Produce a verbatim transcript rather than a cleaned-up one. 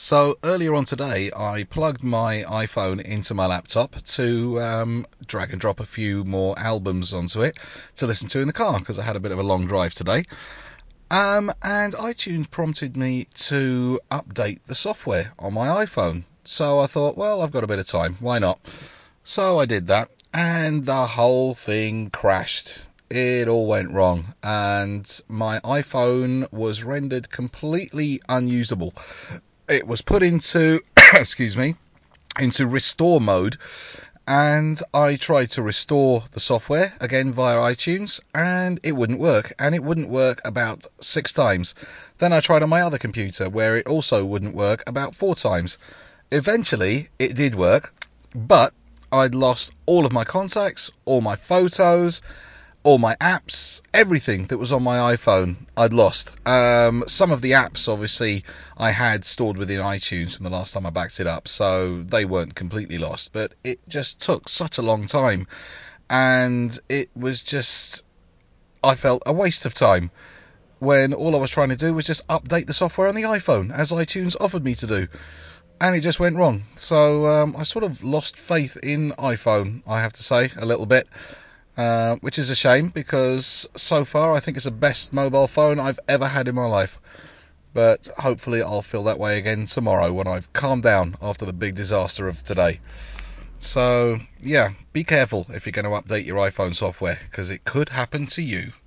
So earlier on today, I plugged my iPhone into my laptop to um, drag and drop a few more albums onto it to listen to in the car because I had a bit of a long drive today. Um, and iTunes prompted me to update the software on my iPhone. So I thought, well, I've got a bit of time, why not? So I did that, and the whole thing crashed. It all went wrong, and my iPhone was rendered completely unusable. It was put into, excuse me, into restore mode, and I tried to restore the software again via iTunes, and it wouldn't work, and it wouldn't work about six times. Then I tried on my other computer, where it also wouldn't work about four times. Eventually, it did work, but I'd lost all of my contacts, all my photos, all my apps, everything that was on my iPhone I'd lost. Um, some of the apps, obviously, I had stored within iTunes from the last time I backed it up, so they weren't completely lost, but it just took such a long time, and it was just, I felt, a waste of time, when all I was trying to do was just update the software on the iPhone, as iTunes offered me to do. And it just went wrong. So um, I sort of lost faith in iPhone, I have to say, a little bit. Uh, which is a shame, because so far I think it's the best mobile phone I've ever had in my life. But hopefully I'll feel that way again tomorrow when I've calmed down after the big disaster of today. So, yeah, be careful if you're going to update your iPhone software, because it could happen to you.